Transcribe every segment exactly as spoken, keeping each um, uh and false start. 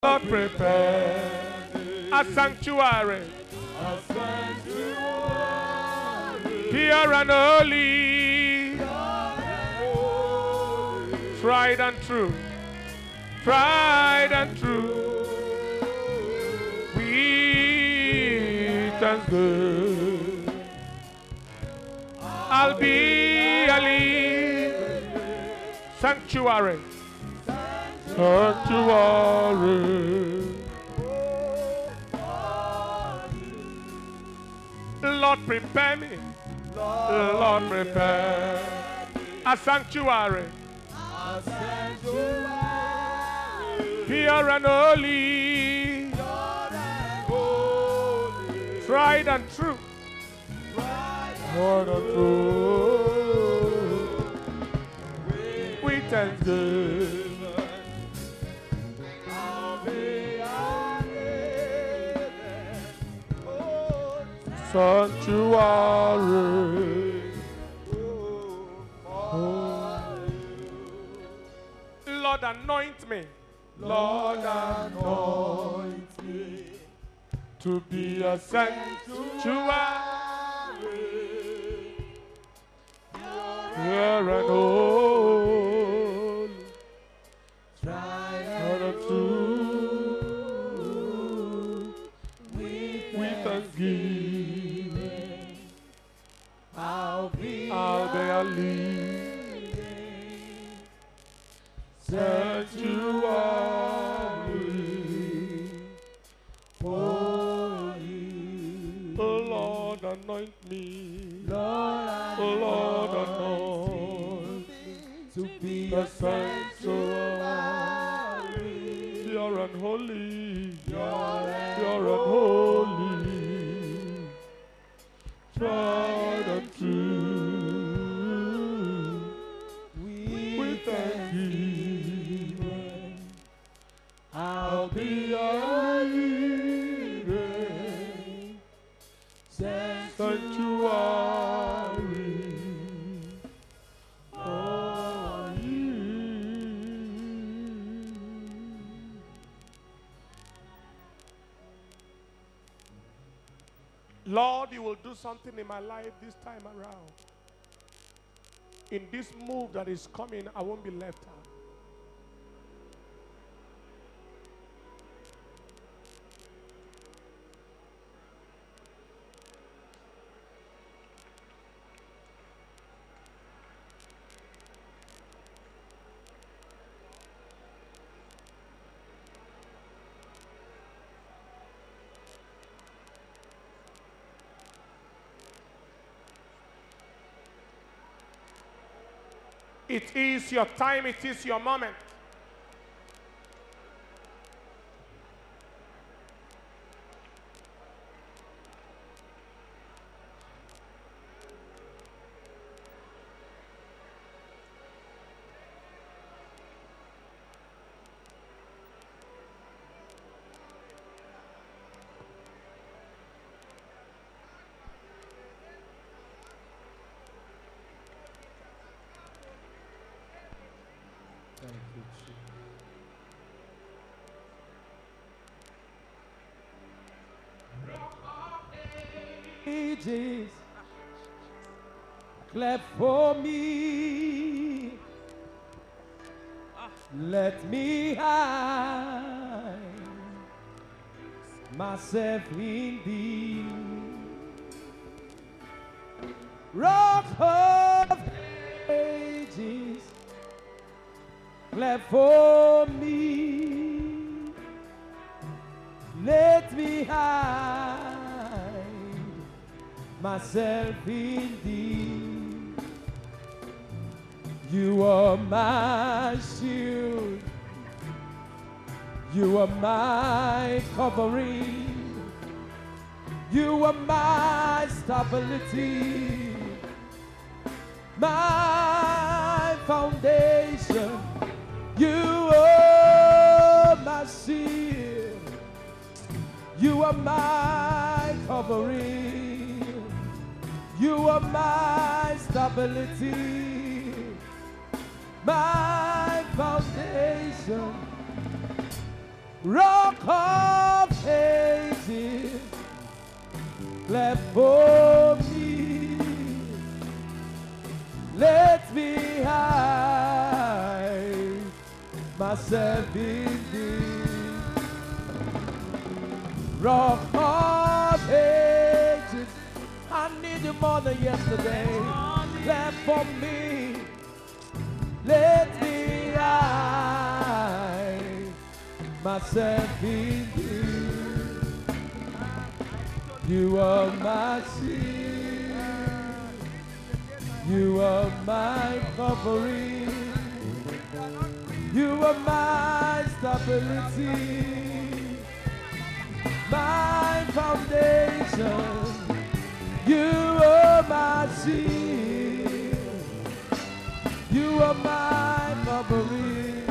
Lord, prepare a sanctuary, a sanctuary, pure and holy, holy, tried and true, tried and true. We thank God. I'll be a living sanctuary, sanctuary. Lord, prepare me. Lord, prepare a sanctuary, a sanctuary, pure and holy, holy, tried and true, tried and true. We thank God. Sanctuary. Oh. Lord, anoint me. Lord, anoint me to be a sanctuary, pure and holy, tried and true. With thanksgiving, I'll be I'll be a living sanctuary for you. Oh Lord, anoint me. Lord, Oh Lord, anoint me to be a a sanctuary, pure and holy, pure pure and holy, tried and true. with thanksgiving, I'll be a living sanctuary for you. Lord, you will do something in my life this time around. In this move that is coming, I won't be left out. It is your time, it is your moment. Thank you, Jesus. Ages, clap for me. Let me hide myself in thee. Rock of ages, clap for me. Let me hide myself in thee. You are my shield. You are my covering. You are my stability. My foundation. You are my shield. You are my covering. You are my stability. My foundation. Rock of Ages, clap for me. Let me hide myself in thee. Rock of Ages, I need you more than yesterday. Clap for me. Let me hide myself in thee. You are my shield. You are my covering. You are my stability, my foundation. You are my shield. You are my covering.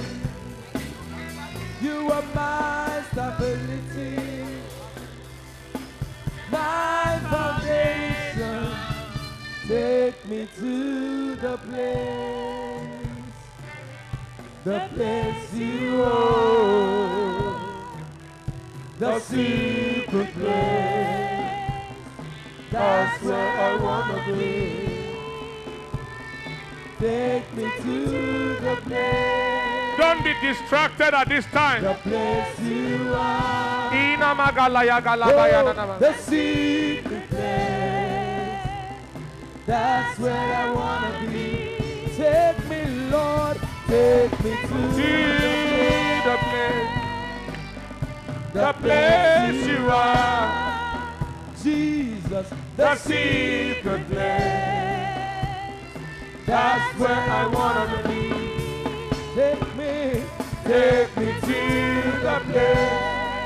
You are my stability, my foundation. Take me to the place, the place you own, the secret place. That's where I wanna be. Take me to the place. Don't be distracted at this time. The place you are. Ina magalaya galabaya Oh, nanama. the secret place. That's where I wanna be. Take me, Lord. Take me to the place. The place you are. Jesus, The secret place. That's where I wanna be. take me, Take me to the place.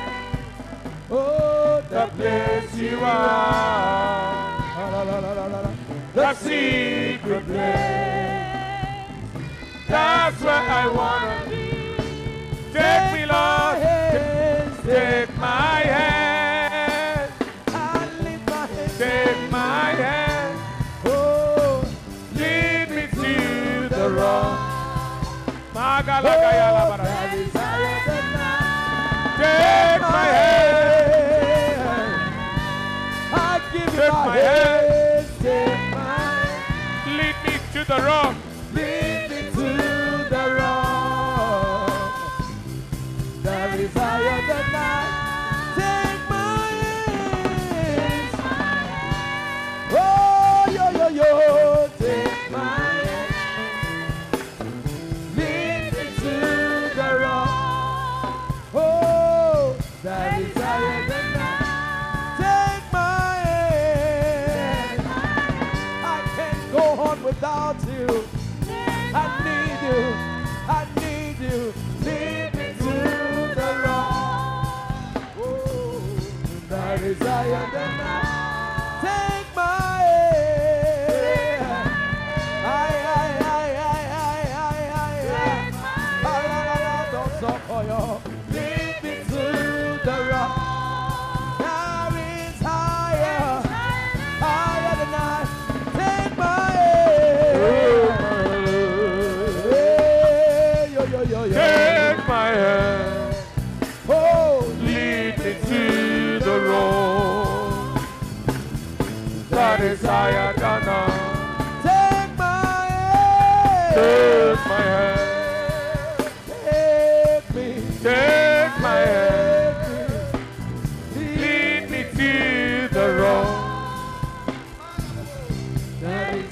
oh, The place you are. The secret place. That's where I wanna be. Take me, Lord. Take my hand. I lift my hands. Take my hand. Oh, Lead me to the rock. Magalagaya oh, labara. that is higher than I. Take my hand. I give you Take my, my hand. Take my Lead me to the rock. lead me to the rock that is higher than I. Take my hands. Oh, yo, yo, yo. Take my hand. Lead me to the rock. Oh, that is higher than I. Take my hand. I can't go on without you. I need you. I need you. Lead me to the rock. Oh, that is higher than I. Take my hand. I, I, I, I, I, I, I, I. I, I, I, don't stop for you. Lead me to the rock. That is higher, higher than I. Take my hand. Hey, yo, yo, yo, yo. Take my hand. Oh, Lead me to the road that is higher than I. take my hand. Take my hand. Take me. Take my hand. Take me. Lead me to the road. That is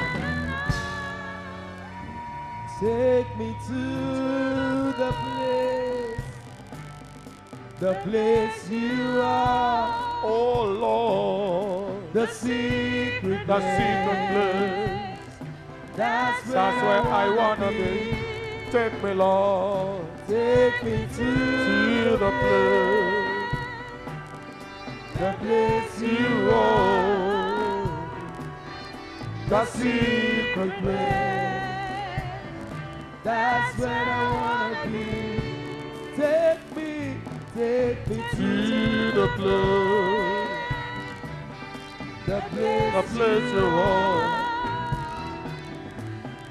take me to the place, the place you are, Oh Lord, the secret the place. secret place. That's where, That's where I wanna be. Take me, Lord, Take me to, to the place, the place you you own, the secret place. place. That's where I wanna be. Take me, take me To to the place, the place, the place you own,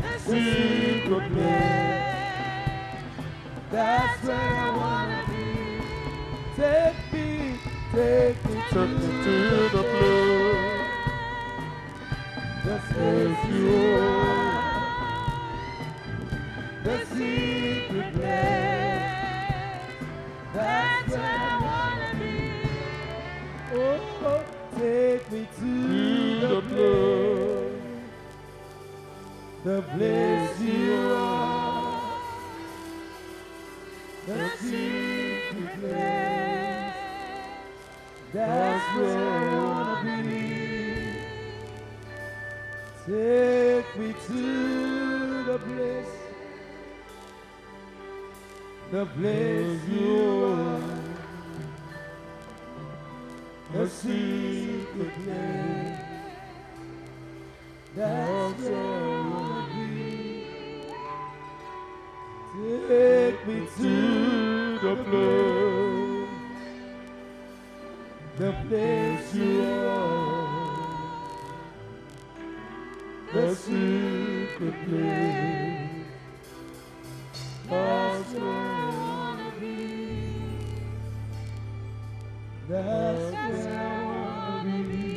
secret place. That's where I wanna be. Take me Take me to the place. the place you are, the secret place. That's where I wanna be. Oh, take me to the place, the place you are, the secret place. That's where I wanna be. Take me to the place, the place you are, the secret place. That's where I wanna be. Take me to the place, the place you are, the secret place. That's where I wanna be. That's where I wanna be.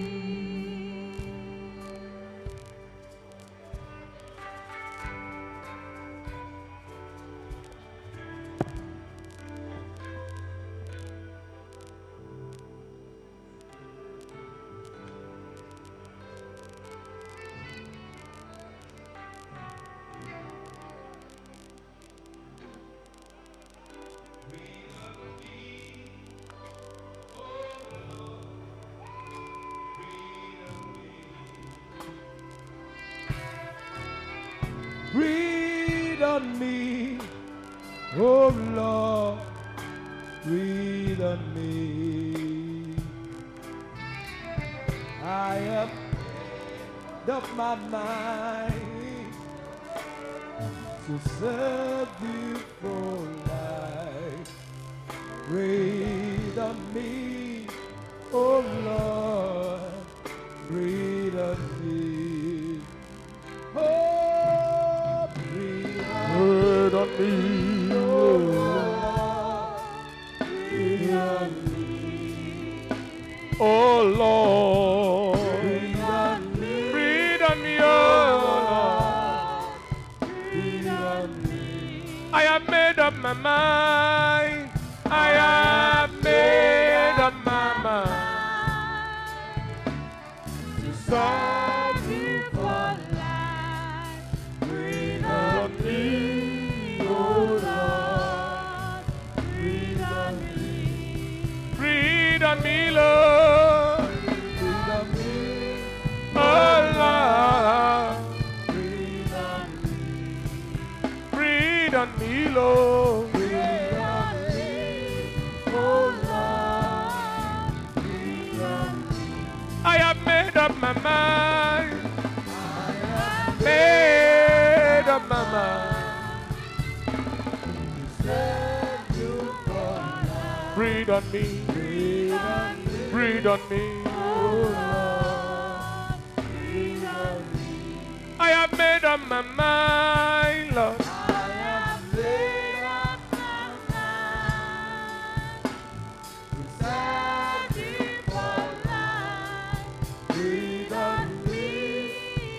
Breathe on me, oh Lord, breathe on me. I have made up my mind to serve you for life. Breathe on me, oh Lord, breathe on me. Oh, breathe Breathe on me, oh Lord. breathe on me. Oh Lord. Breathe on me, Breathe on me, oh Lord. breathe on me. I have made up my mind. I have made up my mind to serve you for life. Breathe on me, oh Lord. Breathe on me, Breathe on me, Lord. breathe on me, Oh Lord. breathe on me, Breathe on me, Lord. breathe on me, oh Lord, breathe on me. I have made up my mind. I have Made up my mind. served you for life. Breathe on me. Breathe on me, Breathe on me. oh Lord, breathe on me. I have made up my mind, Lord. I have made up my mind to serve you for life. Breathe on me,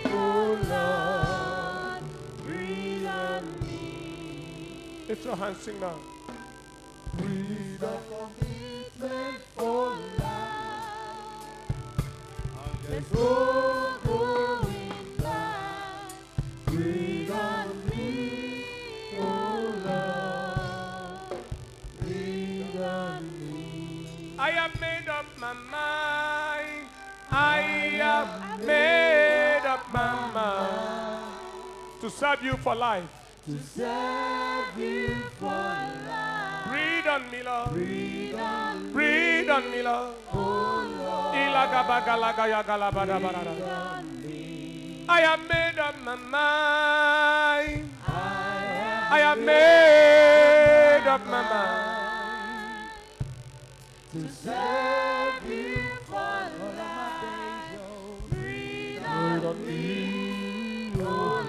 oh Lord, breathe on me. Lift your hands, sing now. Breathe on commitment for life. There's no going back. Breathe on me, oh Lord, breathe on me. I have made up my mind. I have made up my mind to serve you for life. To serve you for life. Breathe on me, Lord. Breathe on me, Breathe on me, Lord. oh Lord, Ilagabagalagayagalabarabara. breathe on me. I have made up my mind. I I have made up my mind. to serve you for life. Breathe on me, oh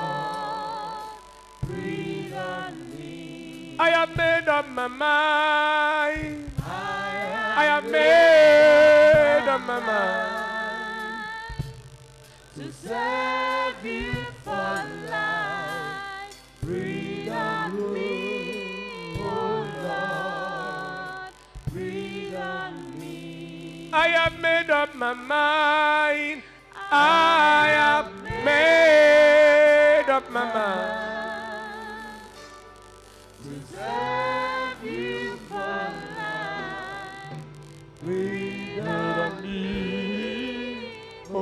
Lord, breathe on me. I have made up my mind. I I have made up my mind to serve you for life. Breathe on me, oh Lord, breathe on me. I have made up my mind. I have made up my mind to serve you for life. Breathe on me, oh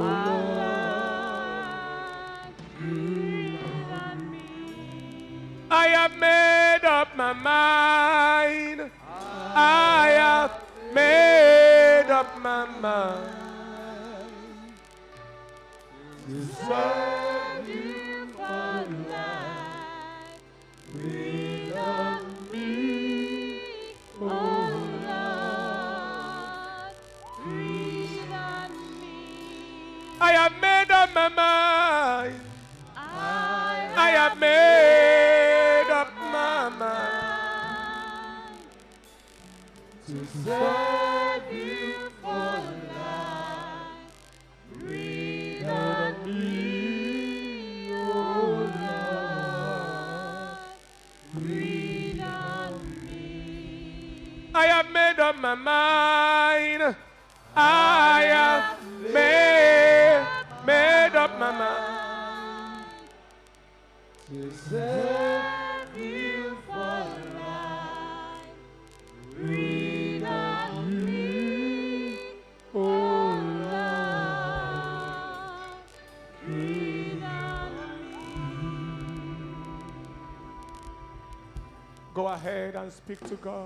Lord, breathe on me. I have made up my mind. I have made up my mind to serve you for life. Breathe on me, oh Lord, breathe on me. I have made up my mind. I I have made up my mind to serve you for life. Breathe on me, oh Lord, breathe on me. I have made up my mind. I have made, made up my mind to serve you for life. Breathe on me, oh Lord, breathe on me. Go ahead and speak to God.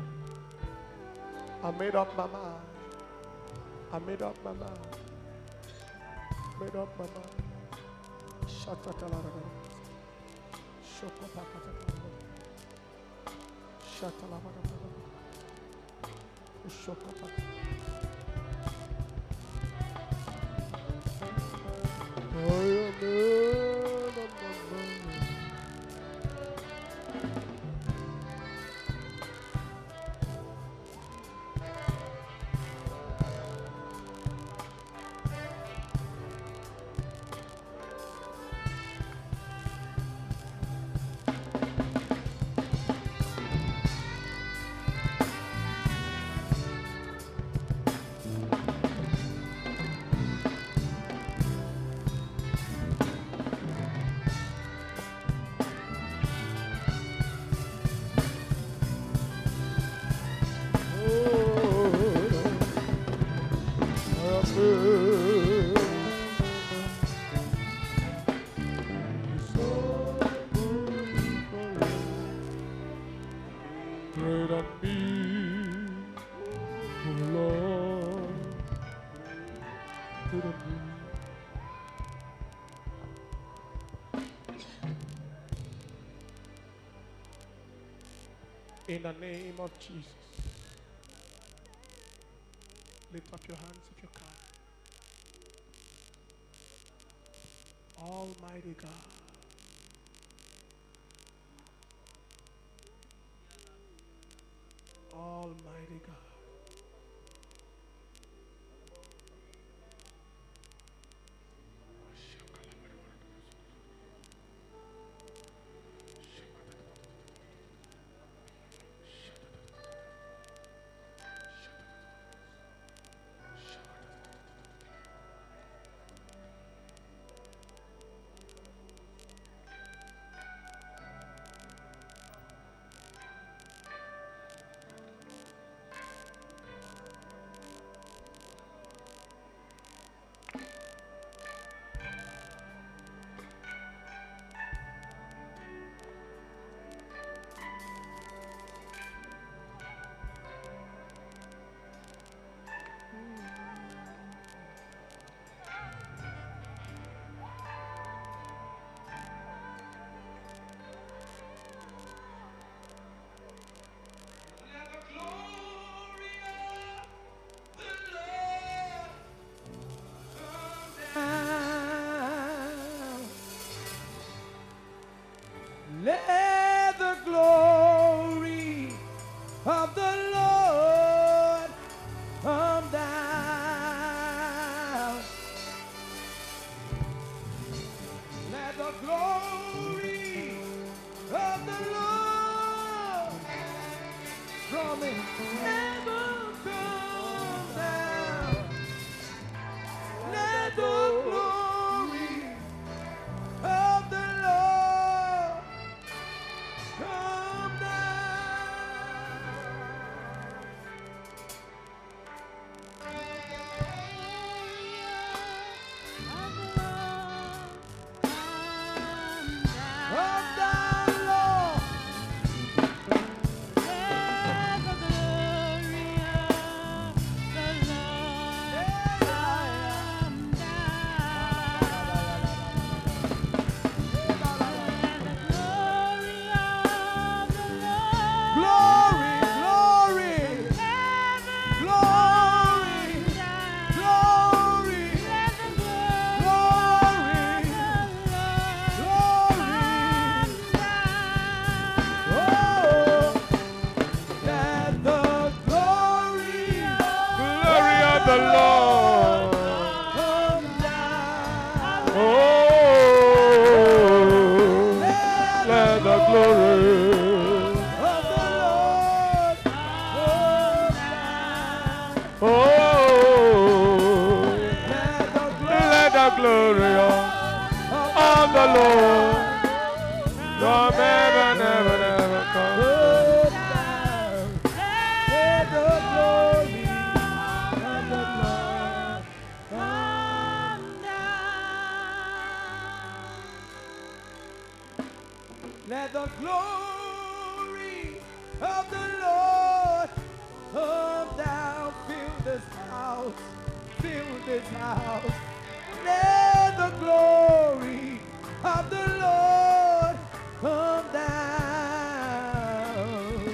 I made up my mind. I made up my mind. Made up my mind. Shatatalabara. Shokopakatala. Shatalabara. Shokopakatala. I am made up my mind. In the name of Jesus, lift up your hands if you can. Almighty God, Almighty God, from it. Never come down. Let the glory of the Lord come Let the glory of the Lord come down, fill this house, fill this house. Let the glory of the Lord come down.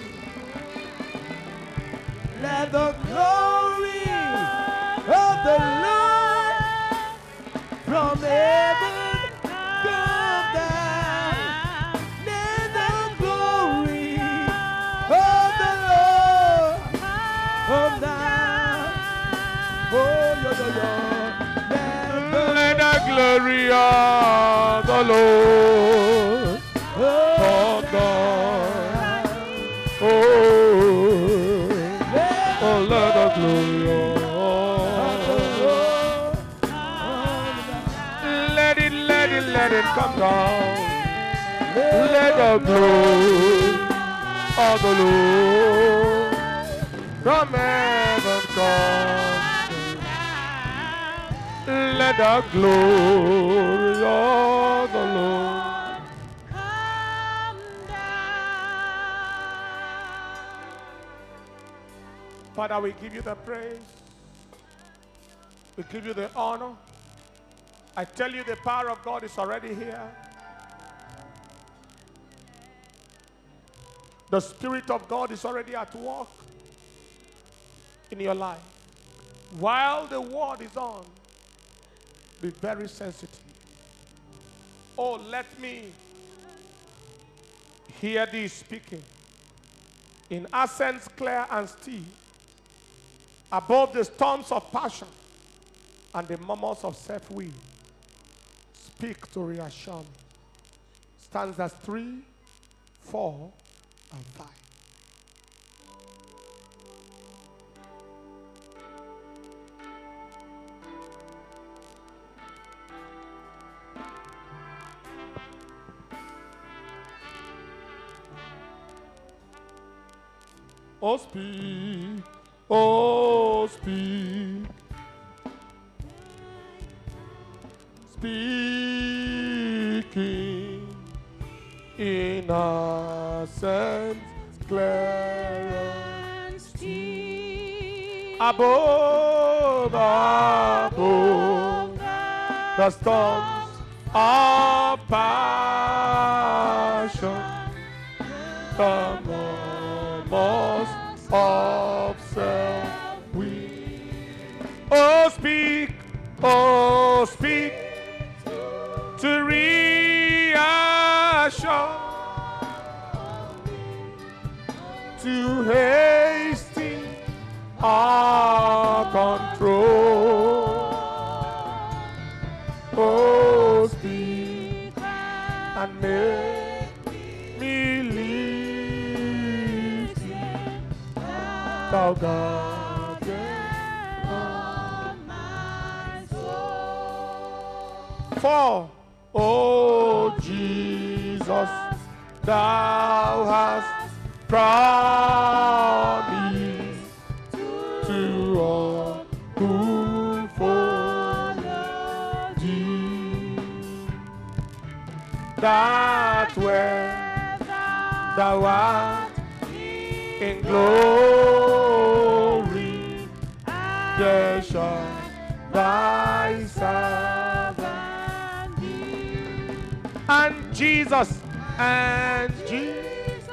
Let the glory of the Lord from heaven come down. Let the glory of the Lord come down. Oh, yo, yo, yo. Let the glory of the Lord come down. Oh, oh, let the glory of the Lord. Let it, let it, let it come down. Let the glory of the Lord from heaven come. Let the glory of the Lord come down. Father, we give you the praise. We give you the honor. I tell you, the power of God is already here. The Spirit of God is already at work in your life. While the word is on, be very sensitive. Oh, let me hear thee speaking in accents clear and still, above the storms of passion and the murmurs of self-will. Speak to reassure me. Stanzas three, four, and five. Oh, speak, oh, speak, speaking in accents clear and still, above, above the storms of passion, the murmurs of self-will. Oh, speak, oh, speak to reassure, to hasten our control. Oh, speak and make me live thou God. For, oh Jesus, thou hast promised to all who follow thee, that where thou art in glory, there shall thy servant be. And Jesus, and Jesus,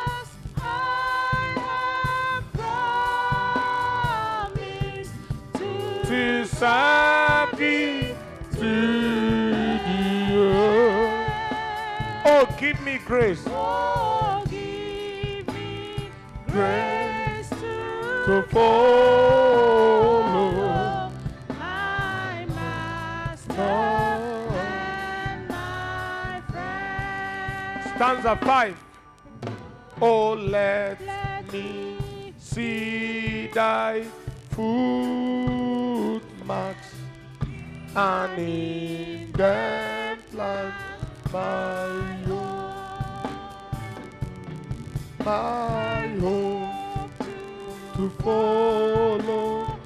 I have promised to, to serve thee to the earth. Oh, give me grace. Oh, give me grace to, to follow my master. Stanza five. Oh, let, let me see thy footmarks, and in them plant my home, my home to follow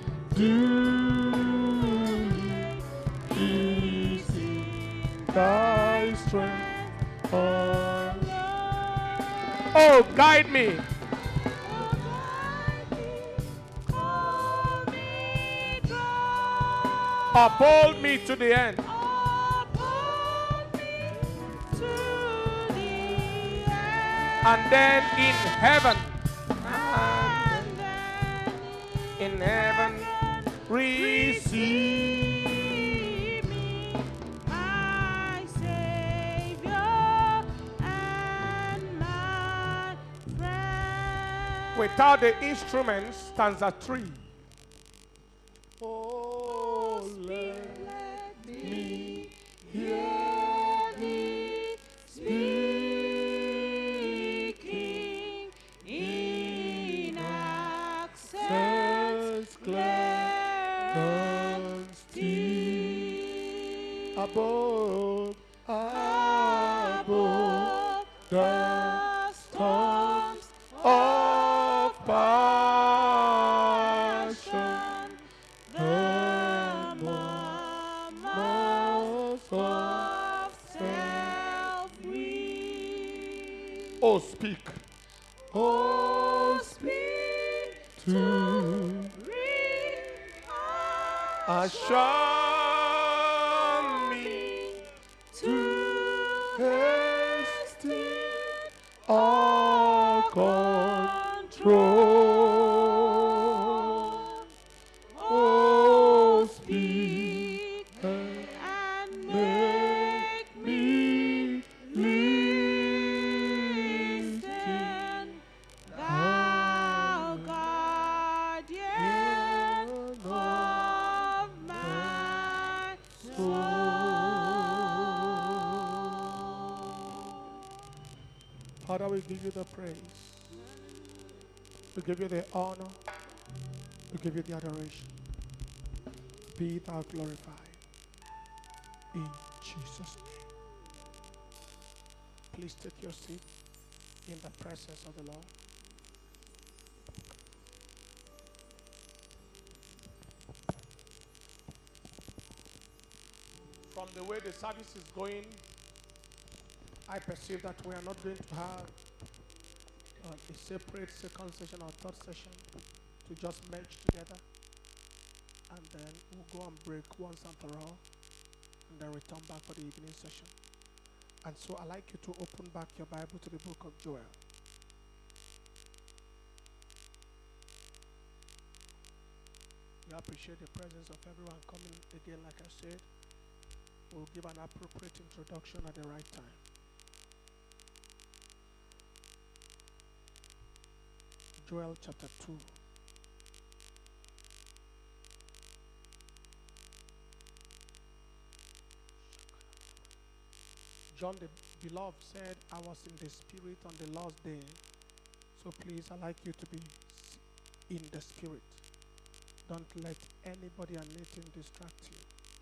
duly is in thy strength. Oh, guide me. Oh, guide me. Call me down. Uphold me to the end. Uphold me to the end. And then in heaven, and then in heaven, receive me, my Savior and my friend. Without the instruments, stanza three. Oh, let me hear thee speaking in accents clear and still, above, above the storms of passion, the murmurs of self-will. Oh, speak. Oh, speak to assure me to hasten all control. Oh, speak and make me listen, thou guardian of my soul. Father, we give you the praise. We give you the honor. We give you the adoration. Be thou glorified. In Jesus' name. Please take your seat in the presence of the Lord. From the way the service is going, I perceive that we are not going to have uh, a separate second session or third session to just merge together, and then we'll go and break once and for all, and then return back for the evening session. And so I'd like you to open back your Bible to the book of Joel. We appreciate the presence of everyone coming again. Like I said, we'll give an appropriate introduction at the right time. Joel chapter two. John the Beloved said, I was in the Spirit on the last day. So please, I'd like you to be in the spirit. Don't let anybody and anything distract you.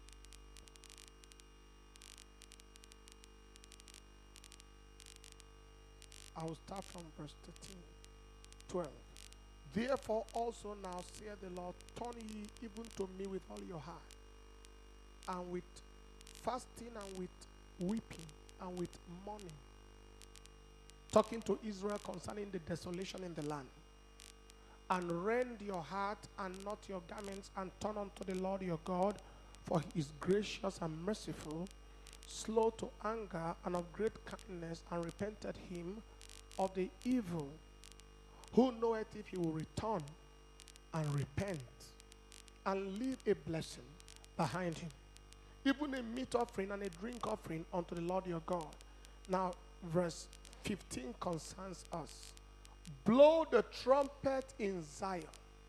I will start from verse thirteen, twelve. Therefore also now saith the Lord, turn ye even to me with all your heart, and with fasting, and with weeping, and with mourning. Talking to Israel concerning the desolation in the land. And rend your heart and not your garments, and turn unto the Lord your God, for he is gracious and merciful, slow to anger, and of great kindness, and repented him of the evil. Who knoweth if he will return and repent, and leave a blessing behind him, even a meat offering and a drink offering unto the Lord your God. Now, verse fifteen concerns us. Blow the trumpet in Zion.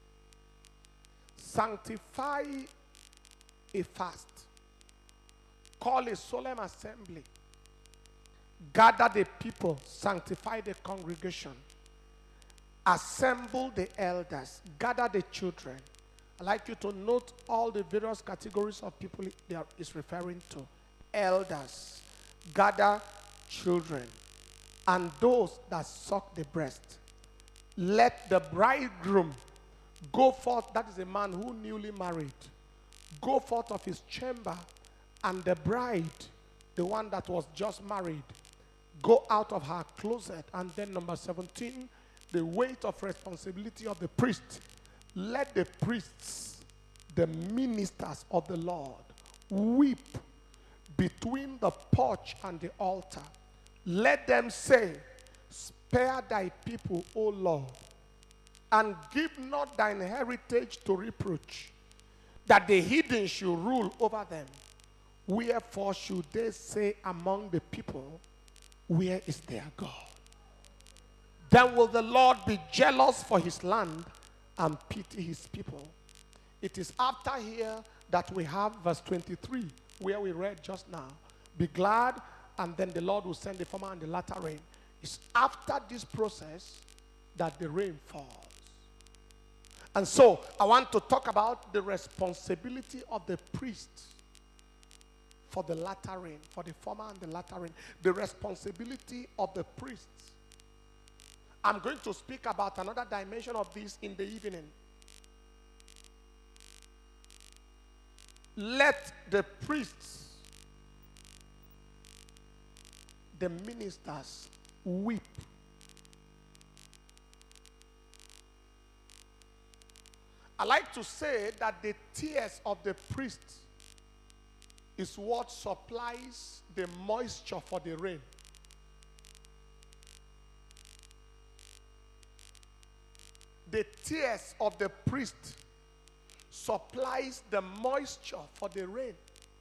Sanctify a fast. Call a solemn assembly. Gather the people. Sanctify the congregation. Assemble the elders. Gather the children. I'd like you to note all the various categories of people they are is referring to. Elders. Gather children. And those that suck the breast. Let the bridegroom go forth, that is a man who newly married, go forth of his chamber, and the bride, the one that was just married, go out of her closet. And then number seventeen, the weight of responsibility of the priest. Let the priests, the ministers of the Lord, weep between the porch and the altar. Let them say, spare thy people, O Lord, and give not thine heritage to reproach, that the heathen should rule over them. Wherefore should they say among the people, where is their God? Then will the Lord be jealous for his land and pity his people. It is after here that we have verse twenty-three, where we read just now. Be glad, and then the Lord will send the former and the latter rain. It's after this process that the rain falls. And so I want to talk about the responsibility of the priest for the latter rain, for the former and the latter rain. The responsibility of the priests. I'm going to speak about another dimension of this in the evening. Let the priests, the ministers, weep. I like to say that the tears of the priest is what supplies the moisture for the rain. The tears of the priest supplies the moisture for the rain.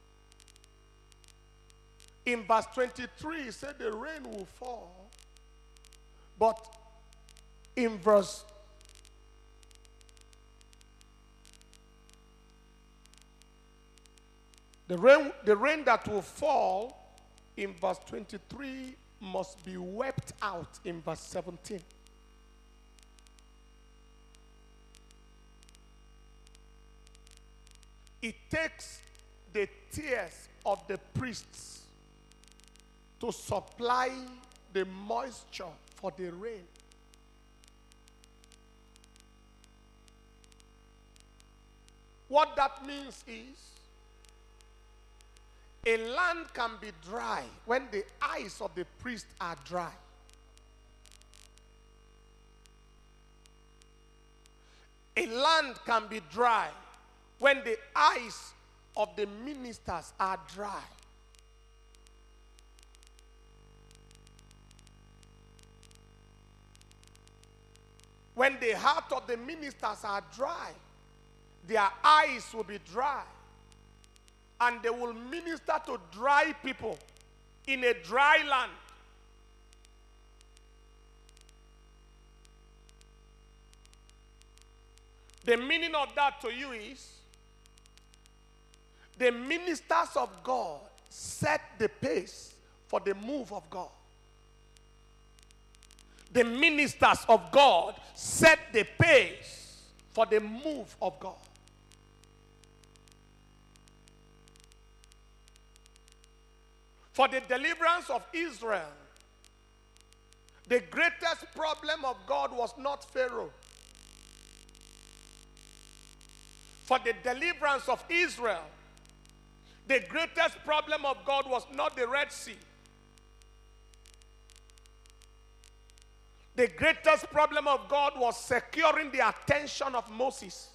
In verse twenty-three, it said the rain will fall. But in verse the rain, the rain that will fall in verse twenty-three must be wept out in verse seventeen. It takes the tears of the priests to supply the moisture for the rain. What that means is a land can be dry when the eyes of the priest are dry. A land can be dry when the eyes of the ministers are dry. When the heart of the ministers are dry, their eyes will be dry. And they will minister to dry people in a dry land. The meaning of that to you is the ministers of God set the pace for the move of God. The ministers of God set the pace for the move of God. For the deliverance of Israel, the greatest problem of God was not Pharaoh. For the deliverance of Israel, the greatest problem of God was not the Red Sea. The greatest problem of God was securing the attention of Moses.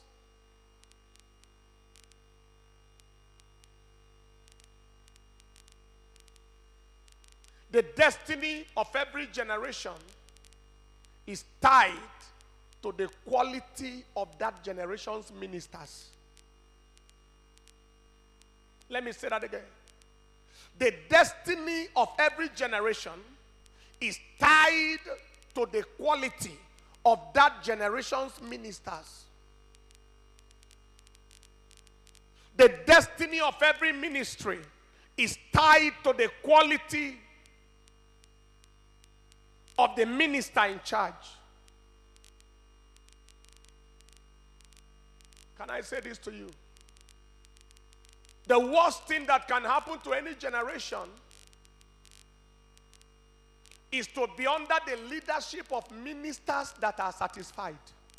The destiny of every generation is tied to the quality of that generation's ministers. Let me say that again. The destiny of every generation is tied to the quality of that generation's ministers. The destiny of every ministry is tied to the quality of the minister in charge. Can I say this to you? The worst thing that can happen to any generation is to be under the leadership of ministers that are satisfied.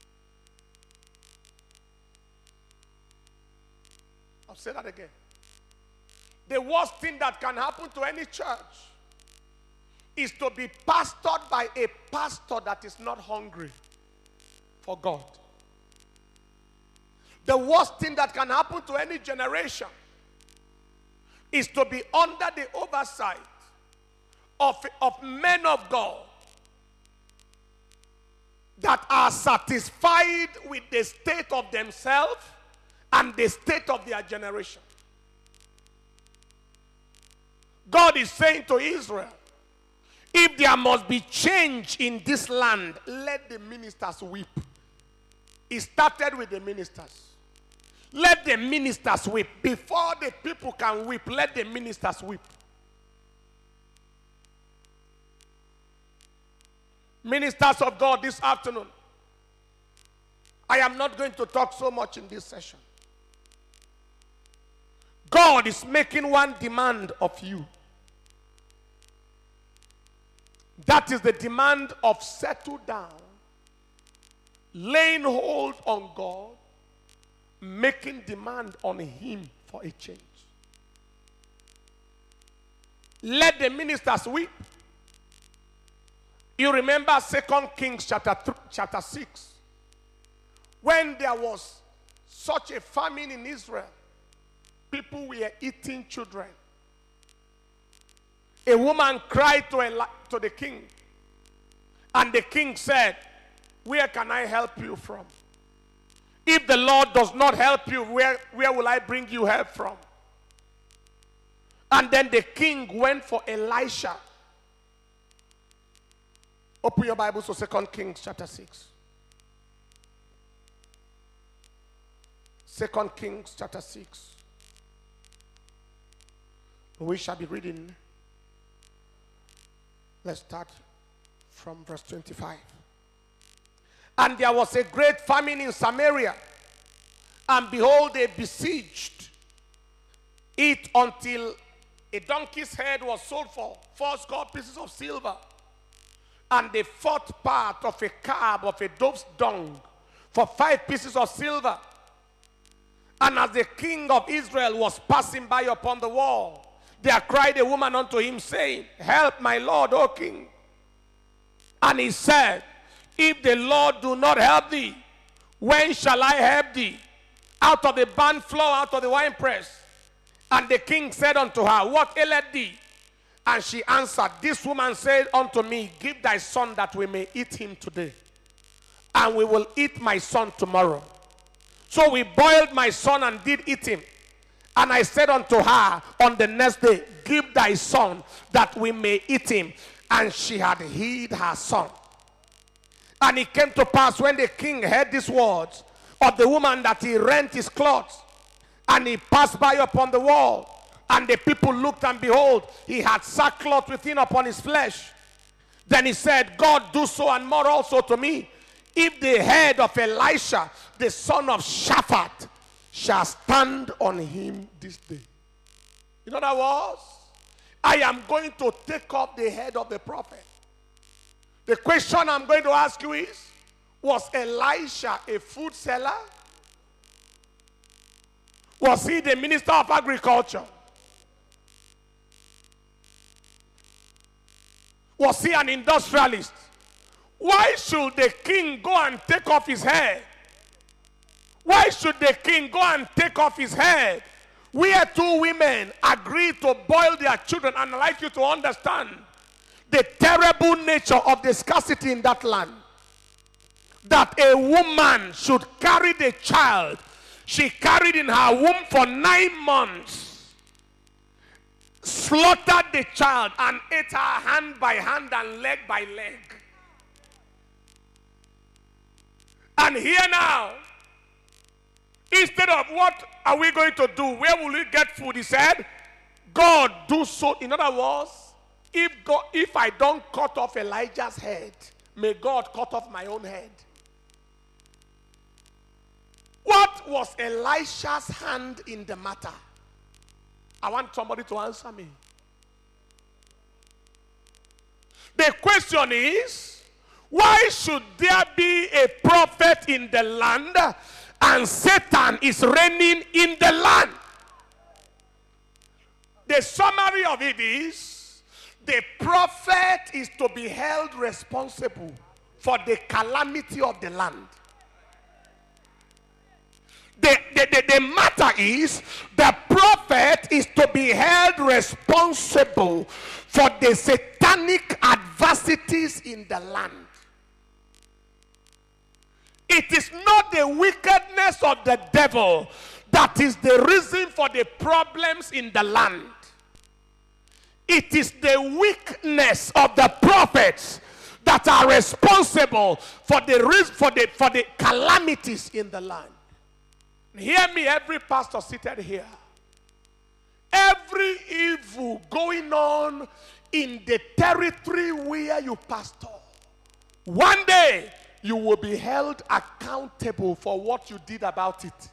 I'll say that again. The worst thing that can happen to any church is to be pastored by a pastor that is not hungry for God. The worst thing that can happen to any generation is to be under the oversight of, of men of God that are satisfied with the state of themselves and the state of their generation. God is saying to Israel, if there must be change in this land, let the ministers weep. It started with the ministers. Let the ministers weep. Before the people can weep, let the ministers weep. Ministers of God, this afternoon, I am not going to talk so much in this session. God is making one demand of you. That is the demand of settle down, laying hold on God, making demand on Him for a change. Let the ministers weep. You remember Second Kings chapter, chapter six, when there was such a famine in Israel, people were eating children. A woman cried to, a, to the king, and the king said, where can I help you from? If the Lord does not help you, where, where will I bring you help from? And then the king went for Elisha. Open your Bibles to Second Kings chapter six. Second Kings chapter six. We shall be reading. Let's start from verse twenty-five. And there was a great famine in Samaria, and behold, they besieged it until a donkey's head was sold for four score pieces of silver, and the fourth part of a cab of a dove's dung for five pieces of silver. And as the king of Israel was passing by upon the wall, there cried a woman unto him, saying, help my lord, O king. And he said, if the Lord do not help thee, when shall I help thee? Out of the barn floor, out of the winepress. And the king said unto her, what aileth thee? And she answered, this woman said unto me, give thy son that we may eat him today, and we will eat my son tomorrow. So we boiled my son and did eat him. And I said unto her on the next day, give thy son that we may eat him. And she had hid her son. And it came to pass when the king heard these words of the woman that he rent his clothes, and he passed by upon the wall. And the people looked, and behold, he had sackcloth within upon his flesh. Then he said, God do so and more also to me, if the head of Elisha, the son of Shaphat, shall stand on him this day. In other words, I am going to take off the head of the prophet. The question I'm going to ask you is, was Elisha a food seller? Was he the minister of agriculture? Was he an industrialist? Why should the king go and take off his head? Why should the king go and take off his head? Where two women agreed to boil their children, and I'd like you to understand the terrible nature of the scarcity in that land. That a woman should carry the child she carried in her womb for nine months, slaughtered the child, and ate her hand by hand and leg by leg. And here now, instead of what are we going to do? Where will we get food? He said, God, do so. In other words, if, God, if I don't cut off Elijah's head, may God cut off my own head. What was Elisha's hand in the matter? I want somebody to answer me. The question is, why should there be a prophet in the land and Satan is reigning in the land? The summary of it is, the prophet is to be held responsible for the calamity of the land. The, the, the, the matter is, the prophet is to be held responsible for the satanic adversities in the land. It is not the wickedness of the devil that is the reason for the problems in the land. It is the weakness of the prophets that are responsible for the, for the, for the calamities in the land. Hear me, every pastor seated here. Every evil going on in the territory where you pastor, one day you will be held accountable for what you did about it.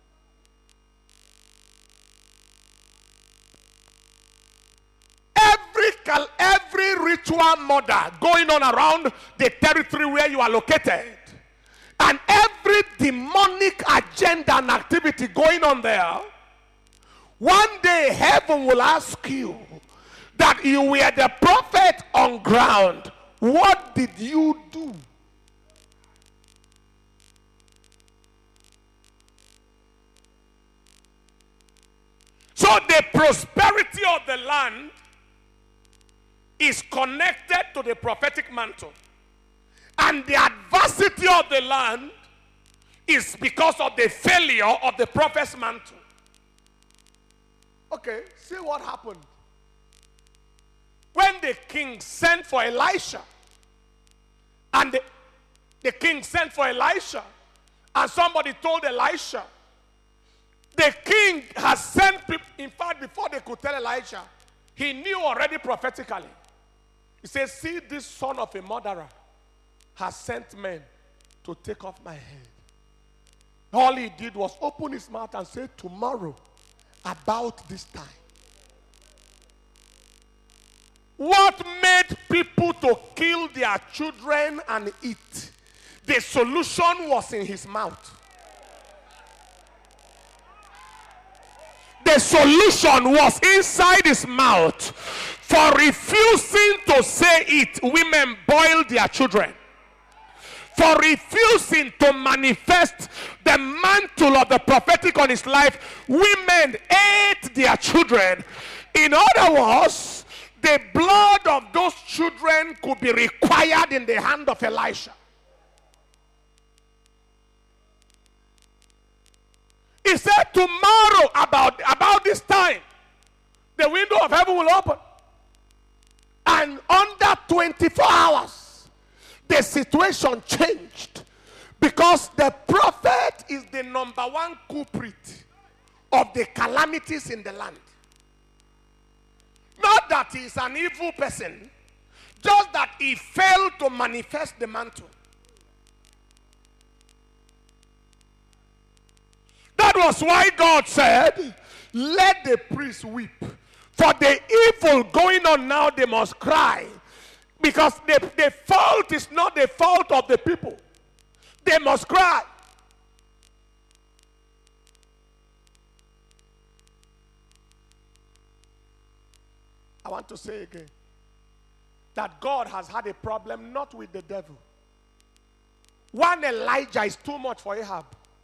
Every, every ritual murder going on around the territory where you are located, and every demonic agenda and activity going on there, one day heaven will ask you that you were the prophet on ground. What did you do? So the prosperity of the land is connected to the prophetic mantle. And the adversity of the land is because of the failure of the prophet's mantle. Okay, see what happened. When the king sent for Elisha, and the, the king sent for Elisha, and somebody told Elisha, the king has sent people. In fact, before they could tell Elisha, he knew already prophetically. He said, see, this son of a murderer has sent men to take off my head. All he did was open his mouth and say, tomorrow, about this time. What made people to kill their children and eat? The solution was in his mouth. The solution was inside his mouth. For refusing to say it, women boiled their children. For refusing to manifest the mantle of the prophetic on his life, women ate their children. In other words, the blood of those children could be required in the hand of Elisha. He said, tomorrow about, about this time, the window of heaven will open. And under twenty-four hours, the situation changed. Because the prophet is the number one culprit of the calamities in the land. Not that he is an evil person, just that he failed to manifest the mantle. was why God said, let the priests weep. For the evil going on now, they must cry. Because the, the fault is not the fault of the people. They must cry. I want to say again that God has had a problem not with the devil. One Elijah is too much for Ahab.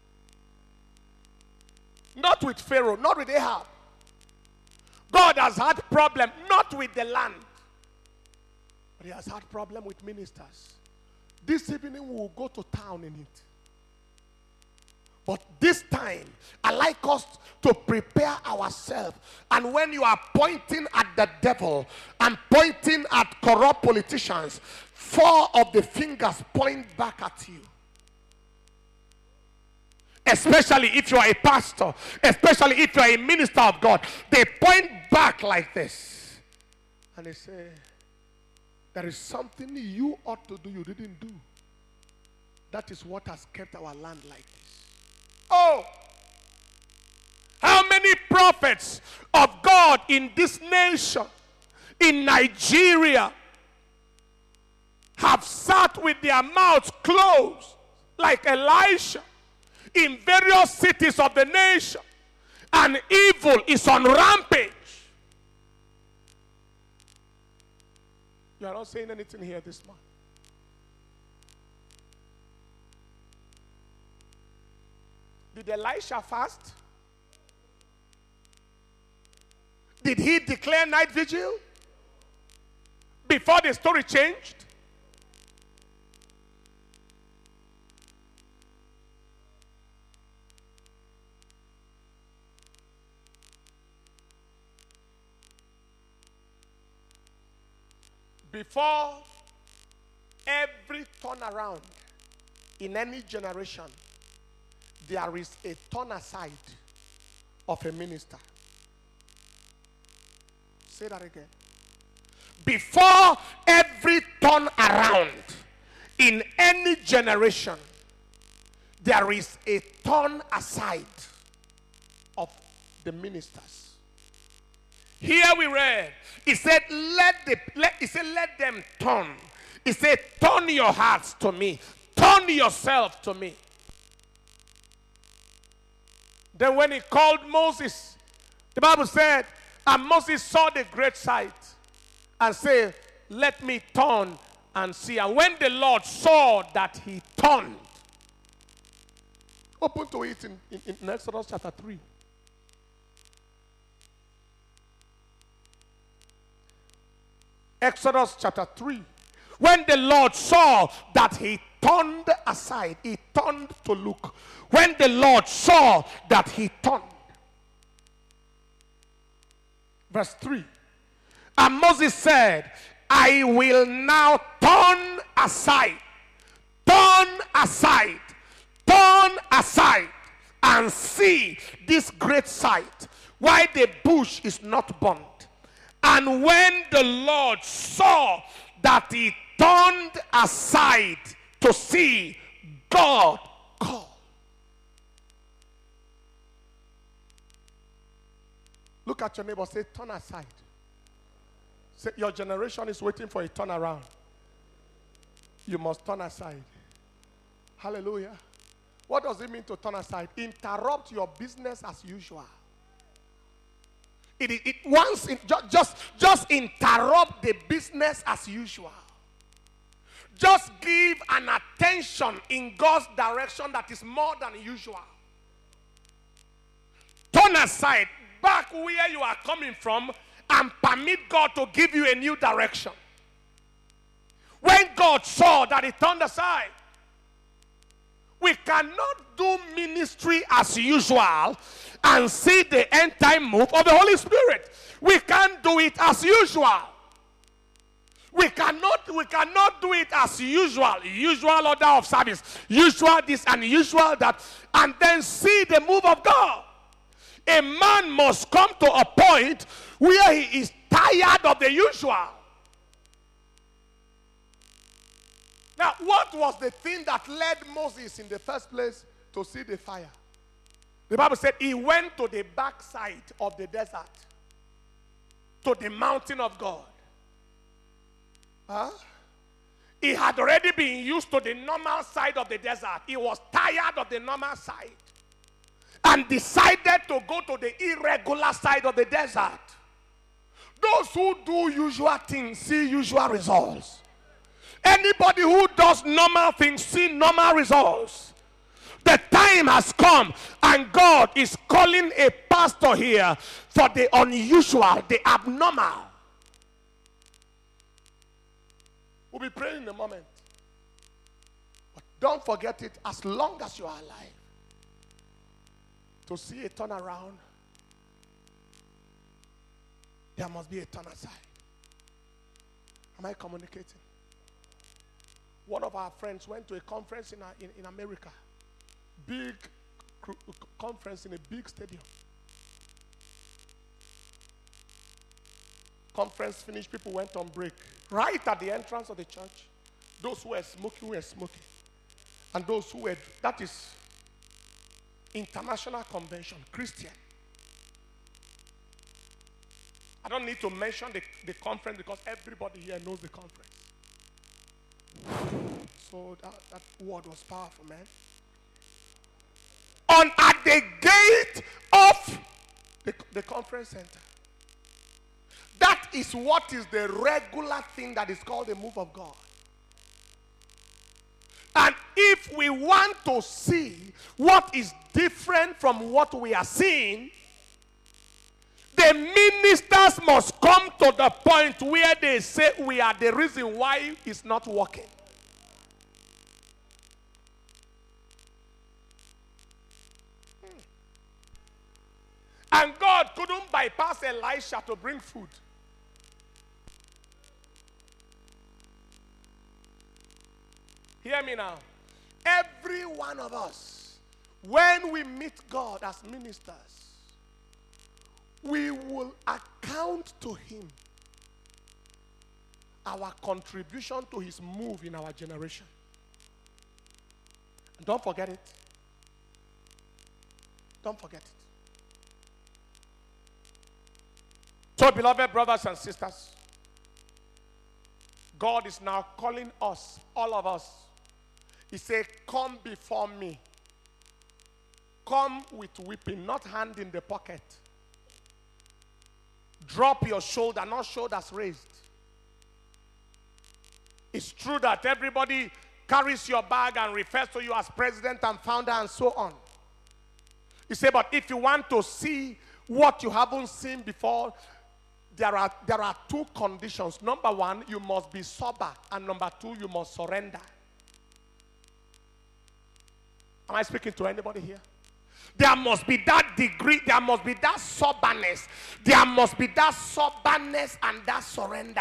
Not with Pharaoh, not with Ahab. God has had problem not with the land, but he has had problem with ministers. This evening we will go to town in it. But this time, I like us to prepare ourselves. And when you are pointing at the devil and pointing at corrupt politicians, four of the fingers point back at you. Especially if you are a pastor, especially if you are a minister of God, they point back like this. And they say, there is something you ought to do, you didn't do. That is what has kept our land like this. Oh, how many prophets of God in this nation, in Nigeria, have sat with their mouths closed like Elisha in various cities of the nation, and evil is on rampage. You are not saying anything here this month. Did Elisha fast? Did he declare night vigil before the story changed? Before every turnaround in any generation, there is a turn aside of a minister. Say that again. Before every turn around in any generation, there is a turn aside of the ministers. Here we read, he said, let the let, he said, let them turn. He said, turn your hearts to me. Turn yourself to me. Then when he called Moses, the Bible said, and Moses saw the great sight and said, let me turn and see. And when the Lord saw that he turned, open to it in, in, in Exodus chapter three. Exodus chapter three. When the Lord saw that he turned aside, he turned to look. When the Lord saw that he turned. Verse three. And Moses said, I will now turn aside, turn aside, turn aside, and see this great sight, why the bush is not burnt. And when the Lord saw that he turned aside to see, God called. Look at your neighbor, say, turn aside. Say, your generation is waiting for a turnaround. You must turn aside. Hallelujah. What does it mean to turn aside? Interrupt your business as usual. It, it, it once it, just, just, just interrupt the business as usual. Just give an attention in God's direction that is more than usual. Turn aside, back where you are coming from, and permit God to give you a new direction. When God saw that he turned aside, we cannot do ministry as usual and see the end time move of the Holy Spirit. We can't do it as usual. We cannot, we cannot do it as usual. Usual order of service. Usual this and usual that. And then see the move of God. A man must come to a point where he is tired of the usual. Now, what was the thing that led Moses in the first place to see the fire? The Bible said he went to the backside of the desert, to the mountain of God. Huh? He had already been used to the normal side of the desert. He was tired of the normal side and decided to go to the irregular side of the desert. Those who do usual things see usual results. Anybody who does normal things see normal results. The time has come, and God is calling a pastor here for the unusual, the abnormal. We'll be praying in a moment. But don't forget it, as long as you are alive, to see a turnaround, there must be a turn aside. Am I communicating? One of our friends went to a conference in, in, in America. Big conference in a big stadium. Conference finished, people went on break. Right at the entrance of the church, those who were smoking were smoking. And those who were, that is international convention, Christian. I don't need to mention the, the conference because everybody here knows the conference. So that, that word was powerful, man. On at the gate of the, the conference center. That is what is the regular thing that is called the move of God. And if we want to see what is different from what we are seeing, the ministers must come to the point where they say we are the reason why it's not working. Hmm. And God couldn't bypass Elisha to bring food. Hear me now. Every one of us, when we meet God as ministers, we will account to him our contribution to his move in our generation. And don't forget it. Don't forget it. So, beloved brothers and sisters, God is now calling us, all of us. He said, come before me. Come with weeping, not hand in the pocket. Drop your shoulder, not shoulders raised. It's true that everybody carries your bag and refers to you as president and founder and so on. He said, but if you want to see what you haven't seen before, there are, there are two conditions. Number one, you must be sober. And number two, you must surrender. Am I speaking to anybody here? There must be that degree, there must be that soberness, there must be that soberness and that surrender.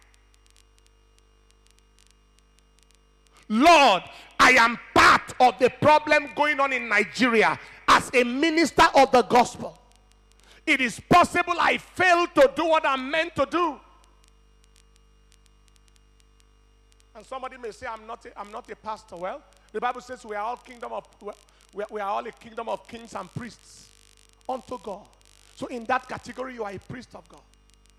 Lord, I am part of the problem going on in Nigeria as a minister of the gospel. It is possible I failed to do what I'm meant to do. And somebody may say, I'm not a, I'm not a pastor. Well, the Bible says we are all kingdom of we are, we are all a kingdom of kings and priests unto God. So in that category, you are a priest of God.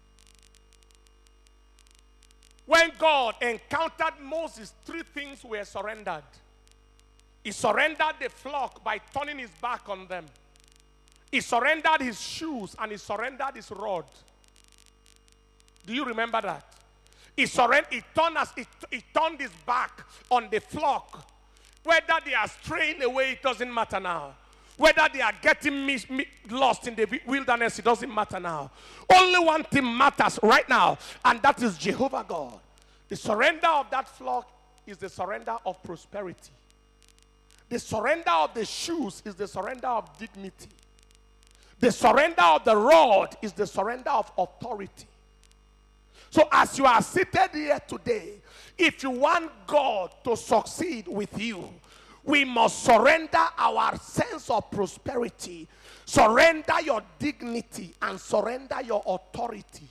When God encountered Moses, three things were surrendered. He surrendered the flock by turning his back on them. He surrendered his shoes and he surrendered his rod. Do you remember that? He surrendered, he turned, us, he, he turned his back on the flock. Whether they are straying away, it doesn't matter now. Whether they are getting mis- mis- lost in the wilderness, it doesn't matter now. Only one thing matters right now, and that is Jehovah God. The surrender of that flock is the surrender of prosperity. The surrender of the shoes is the surrender of dignity. The surrender of the rod is the surrender of authority. So as you are seated here today, if you want God to succeed with you, we must surrender our sense of prosperity, surrender your dignity, and surrender your authority.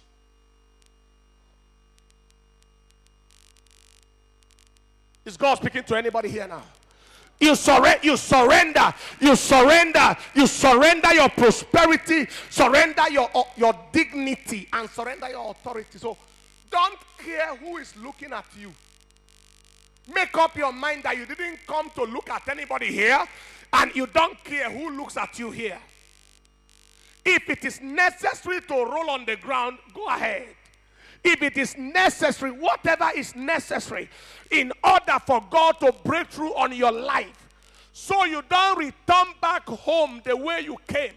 Is God speaking to anybody here now? You, surre- you surrender. You surrender. You surrender your prosperity. Surrender your, uh, your dignity. And surrender your authority. So don't care who is looking at you. Make up your mind that you didn't come to look at anybody here. And you don't care who looks at you here. If it is necessary to roll on the ground, go ahead. If it is necessary, whatever is necessary, in order for God to break through on your life, so you don't return back home the way you came.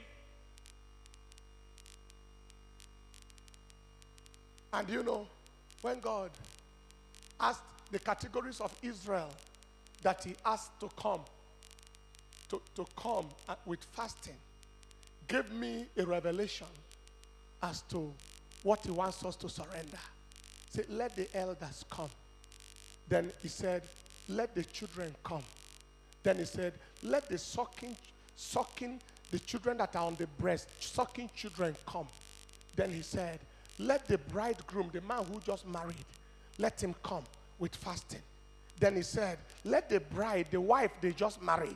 And you know, when God asked the categories of Israel that he asked to come, to, to come with fasting, gave me a revelation as to what he wants us to surrender. He said, let the elders come. Then he said, let the children come. Then he said, let the sucking, sucking, the children that are on the breast, sucking children come. Then he said, let the bridegroom, the man who just married, let him come with fasting. Then he said, let the bride, the wife they just married,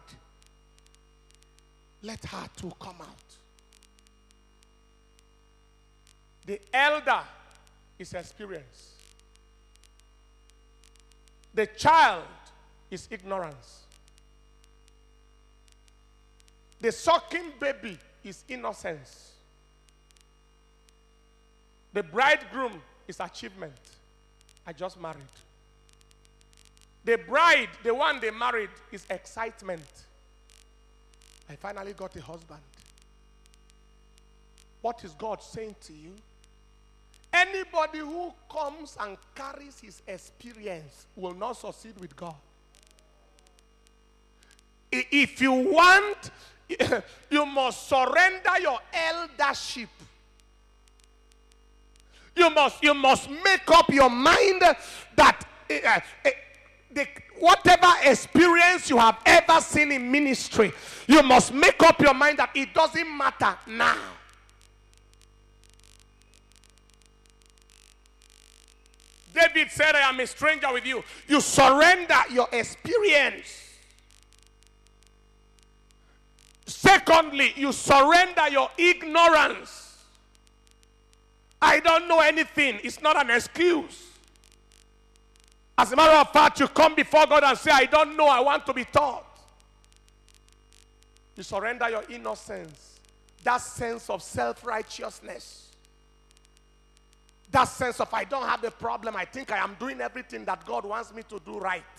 let her too come out. The elder is experience. The child is ignorance. The sucking baby is innocence. The bridegroom is achievement. I just married. The bride, the one they married, is excitement. I finally got a husband. What is God saying to you? Anybody who comes and carries his experience will not succeed with God. If you want, you must surrender your eldership. You must, you must make up your mind that uh, uh, the, whatever experience you have ever seen in ministry, you must make up your mind that it doesn't matter now. David said, I am a stranger with you. You surrender your experience. Secondly, you surrender your ignorance. I don't know anything. It's not an excuse. As a matter of fact, you come before God and say, I don't know, I want to be taught. You surrender your innocence. That sense of self-righteousness. That sense of I don't have a problem. I think I am doing everything that God wants me to do right.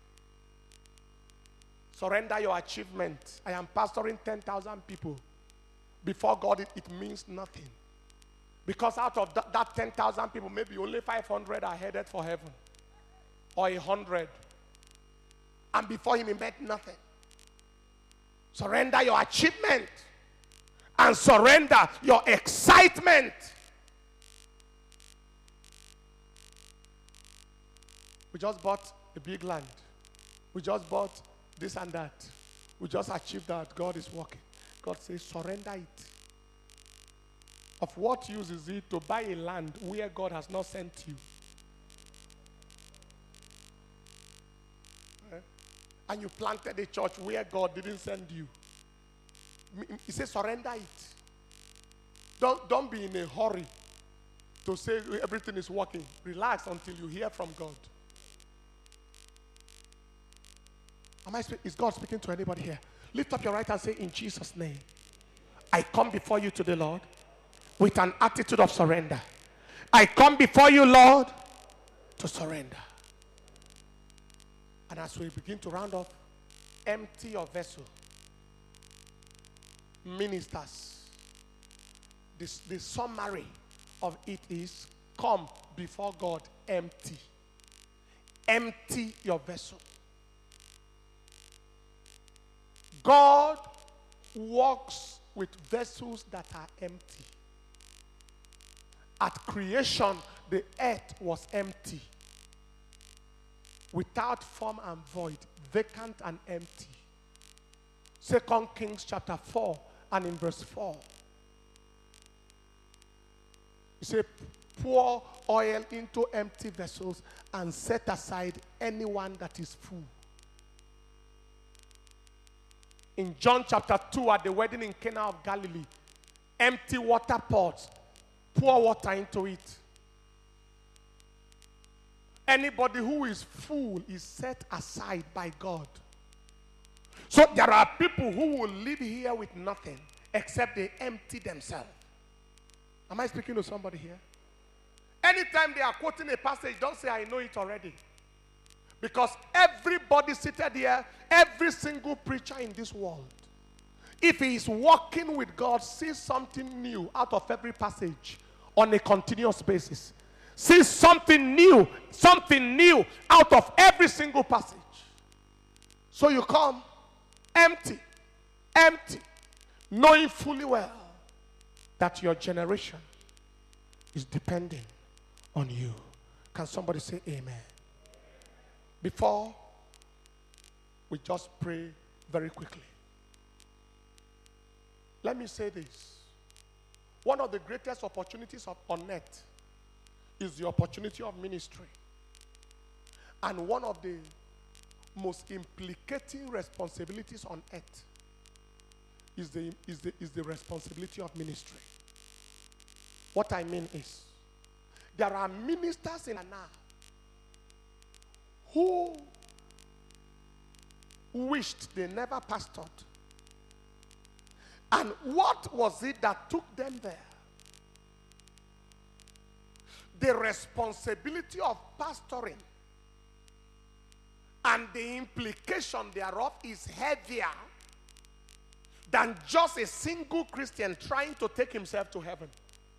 Surrender your achievement. I am pastoring ten thousand people. Before God, it, it means nothing. Because out of that, that ten thousand people, maybe only five hundred are headed for heaven. Or one hundred. And before him, it meant nothing. Surrender your achievement. And surrender your excitement. We just bought a big land. We just bought this and that. We just achieved that. God is working. God says, surrender it. Of what use is it to buy a land where God has not sent you? Eh? And you planted a church where God didn't send you. He says, surrender it. Don't, don't be in a hurry to say everything is working. Relax until you hear from God. Am I speak, is God speaking to anybody here? Lift up your right hand and say, in Jesus' name, I come before you today, Lord, with an attitude of surrender. I come before you, Lord, to surrender. And as we begin to round off, empty your vessel. Ministers, this, the summary of it is, come before God empty. Empty your vessel. God works with vessels that are empty. At creation, the earth was empty, without form and void, vacant and empty. Second Kings chapter four and in verse four. He said, pour oil into empty vessels and set aside anyone that is full. In John chapter two, at the wedding in Cana of Galilee, empty water pots, pour water into it. Anybody who is full is set aside by God. So there are people who will live here with nothing except they empty themselves. Am I speaking to somebody here? Anytime they are quoting a passage, don't say, I know it already. Because everybody seated here, every single preacher in this world, if he is walking with God, sees something new out of every passage on a continuous basis. Sees something new, something new out of every single passage. So you come empty, empty, knowing fully well that your generation is depending on you. Can somebody say amen? Before we just pray very quickly, let me say this. One of the greatest opportunities of, on earth is the opportunity of ministry. And one of the most implicating responsibilities on earth is the, is the, is the responsibility of ministry. What I mean is, there are ministers in Ghana who wished they never pastored. And what was it that took them there? The responsibility of pastoring and the implication thereof is heavier than just a single Christian trying to take himself to heaven.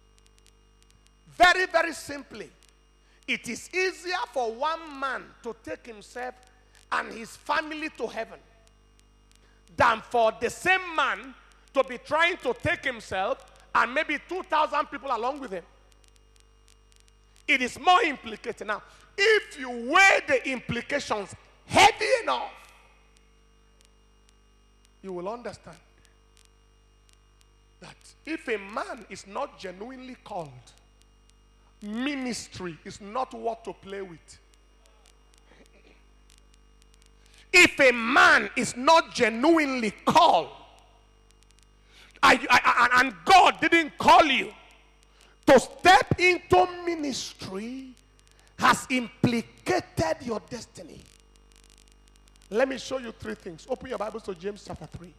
Very, very simply, it is easier for one man to take himself and his family to heaven than for the same man to be trying to take himself and maybe two thousand people along with him. It is more implicated. Now, if you weigh the implications heavy enough, you will understand that if a man is not genuinely called, ministry is not what to play with. If a man is not genuinely called, I, I, I, and God didn't call you to step into ministry, has implicated your destiny. Let me show you three things. Open your Bibles to James chapter three.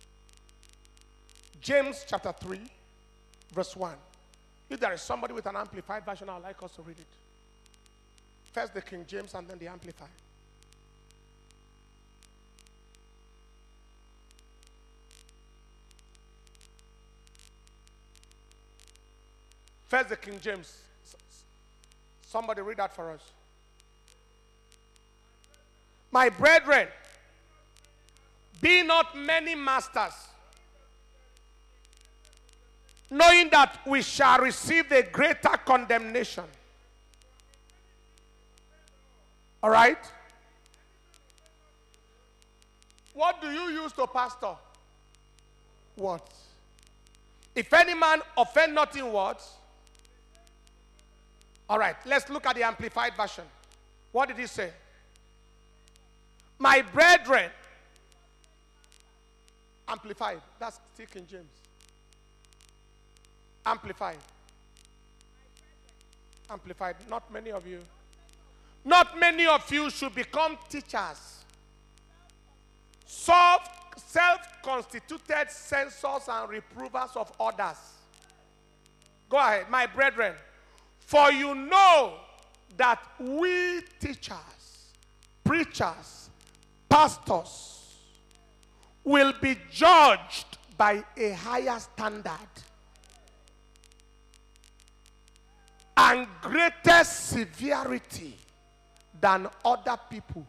James chapter three, verse one. If there is somebody with an amplified version, I would like us to read it. First the King James and then the Amplified. First the King James. Somebody read that for us. My brethren, be not many masters, knowing that we shall receive a greater condemnation. All right? What do you use to pastor? What? If any man offend not in words. All right, let's look at the Amplified version. What did he say? My brethren. Amplified. That's still King James. Amplified. Amplified. Not many of you. Not many of you should become teachers. Self, self-constituted censors and reprovers of others. Go ahead, my brethren. For you know that we teachers, preachers, pastors will be judged by a higher standard and greater severity than other people.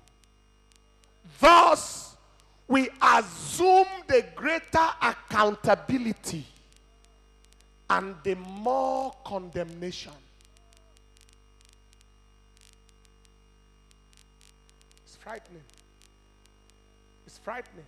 Thus, we assume the greater accountability and the more condemnation. It's frightening. It's frightening.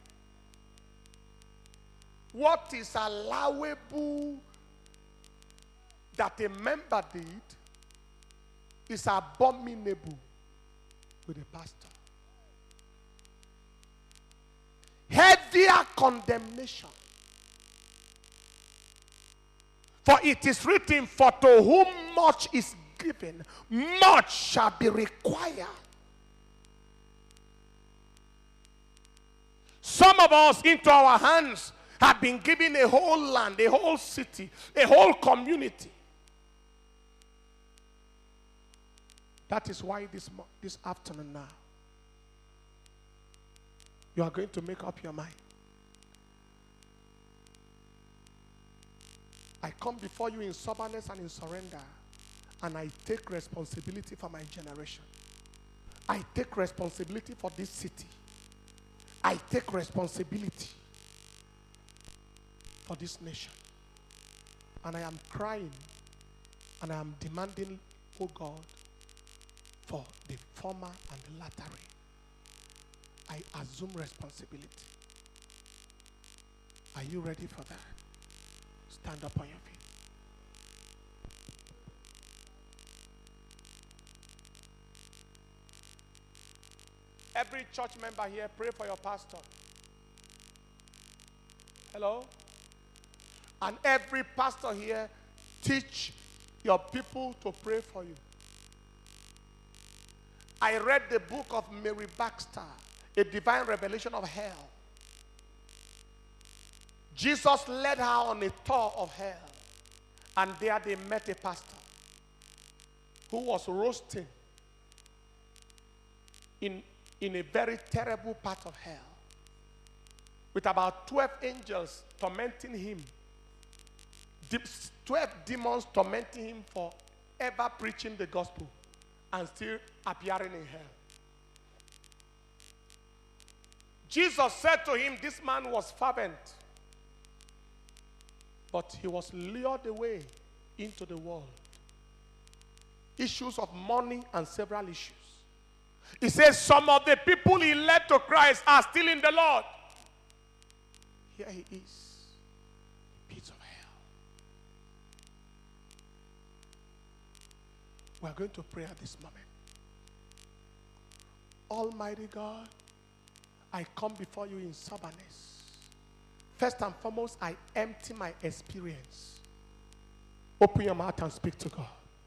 What is allowable that a member did is abominable with a pastor. Heavy severe condemnation. For it is written, for to whom much is given, much shall be required. Some of us, into our hands, have been given a whole land, a whole city, a whole community. That is why this, this afternoon now, you are going to make up your mind. I come before you in soberness and in surrender, and I take responsibility for my generation. I take responsibility for this city. I take responsibility for this nation. And I am crying, and I am demanding, oh God, for the former and the latter rain. I assume responsibility. Are you ready for that? Stand up on your feet. Every church member here, pray for your pastor. Hello? And every pastor here, teach your people to pray for you. I read the book of Mary Baxter, A Divine Revelation of Hell. Jesus led her on a tour of hell, and there they met a pastor who was roasting in, in a very terrible part of hell, with about twelve angels tormenting him, twelve demons tormenting him for ever preaching the gospel and still appearing in hell. Jesus said to him, this man was fervent, but he was lured away into the world. Issues of money and several issues. He says some of the people he led to Christ are still in the Lord. Here he is, in pits of hell. We are going to pray at this moment. Almighty God, I come before you in soberness. First and foremost, I empty my experience. Open your mouth and speak to God.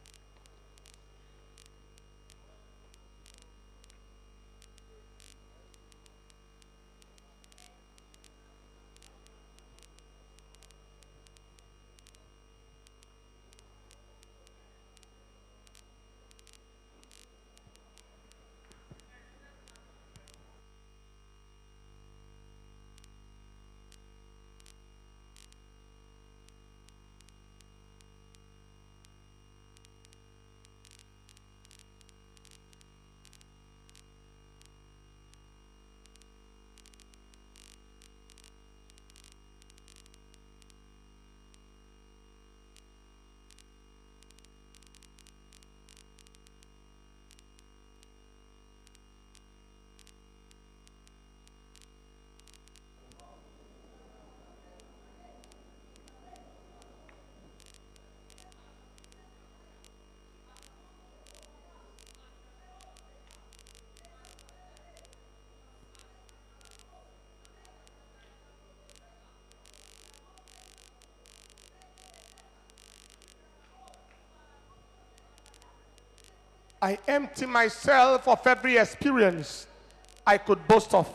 I empty myself of every experience I could boast of.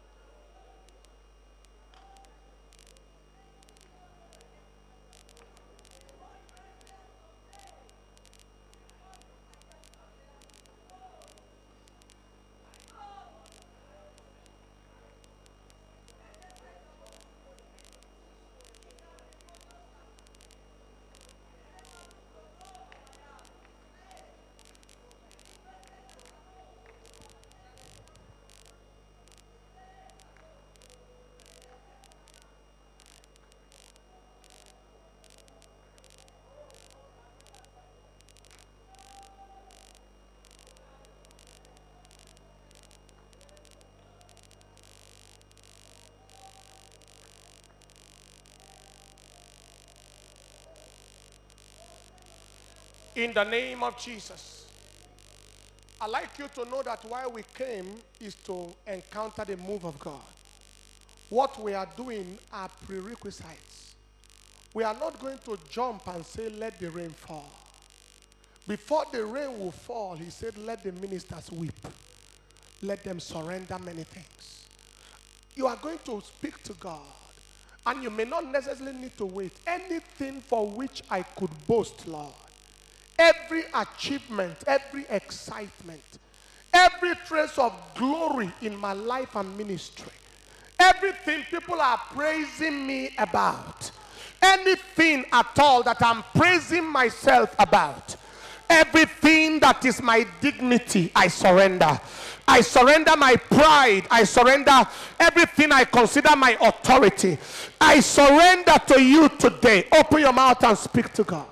In the name of Jesus. I'd like you to know that why we came is to encounter the move of God. What we are doing are prerequisites. We are not going to jump and say, let the rain fall. Before the rain will fall, he said, let the ministers weep. Let them surrender many things. You are going to speak to God, and you may not necessarily need to wait. Anything for which I could boast, Lord, every achievement, every excitement, every trace of glory in my life and ministry, everything people are praising me about, anything at all that I'm praising myself about, everything that is my dignity, I surrender. I surrender my pride. I surrender everything I consider my authority. I surrender to you today. Open your mouth and speak to God.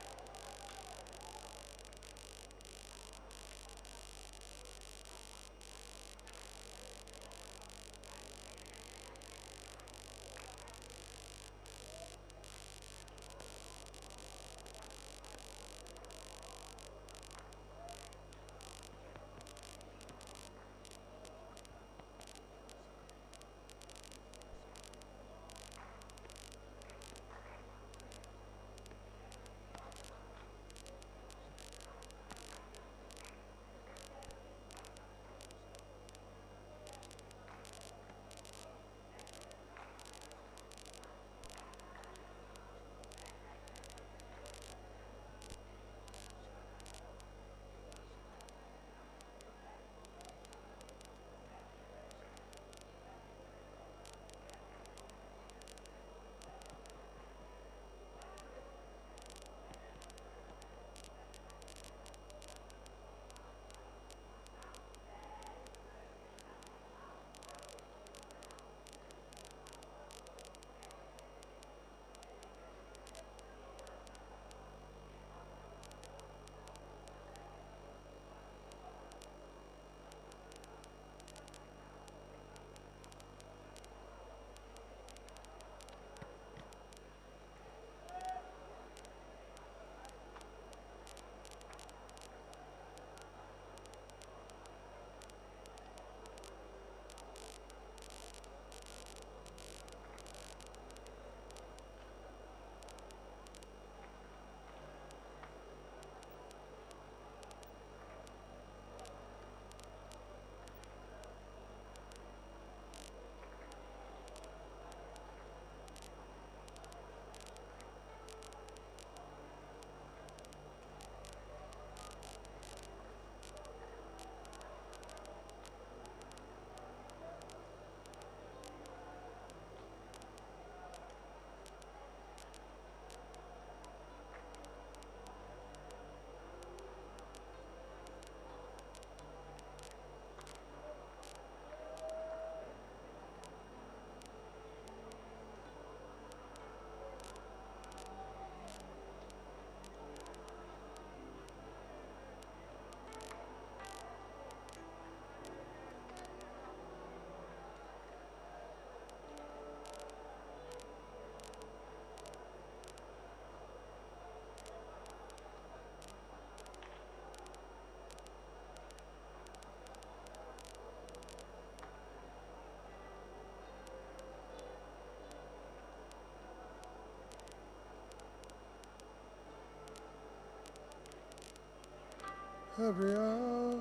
Every hour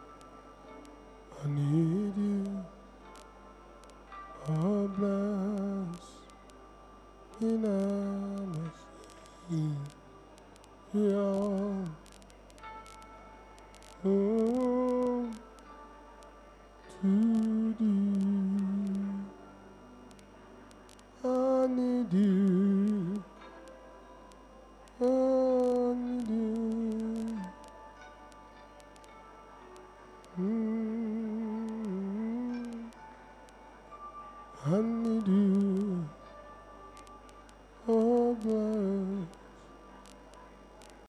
I need you. Oh, bless in honesty. Yeah. Oh, to thee. I need you. I need you. Mm, I need you.